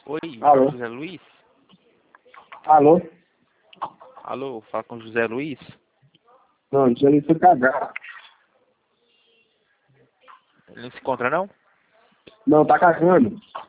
Oi, Alô? José Luiz? Alô? Alô, fala com José Luiz? Não, tinha ali foi cagar. Ele não se encontra, não? Não, tá cagando.